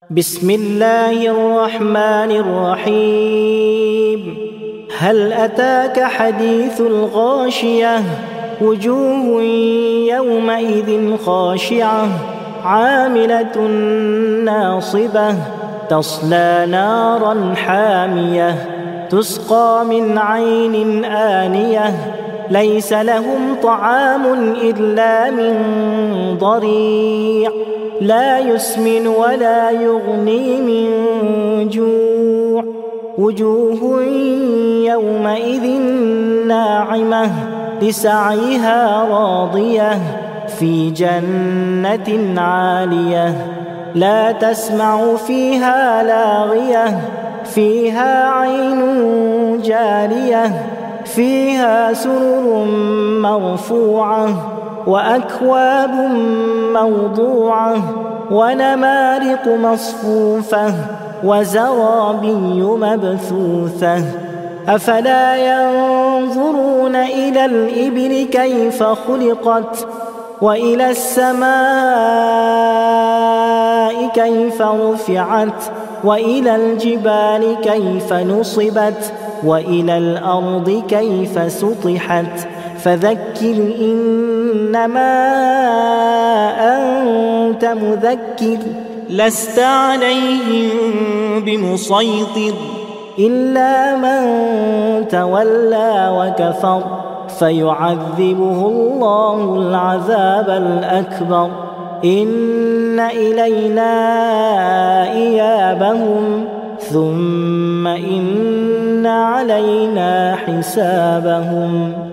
بسم الله الرحمن الرحيم. هل أتاك حديث الغاشية؟ وجوه يومئذ خاشعة عاملة ناصبة تصلى نارا حامية تسقى من عين آنية ليس لهم طعام إلا من ضريع لا يسمن ولا يغني من جوع وجوه يومئذ ناعمة لسعيها راضية في جنة عالية لا تسمع فيها لاغية فيها عين جارية فيها سرر مرفوعة وأكواب موضوعة ونمارق مصفوفة وزرابي مبثوثة أفلا ينظرون إلى الإبل كيف خلقت وإلى السماء كيف رفعت وإلى الجبال كيف نصبت وإلى الأرض كيف سطحت فذكر إنما أنت مذكر لست عليهم بمسيطر إلا من تولى وكفر فيعذبه الله العذاب الأكبر إن إلينا إيابهم ثم إن علينا حسابهم.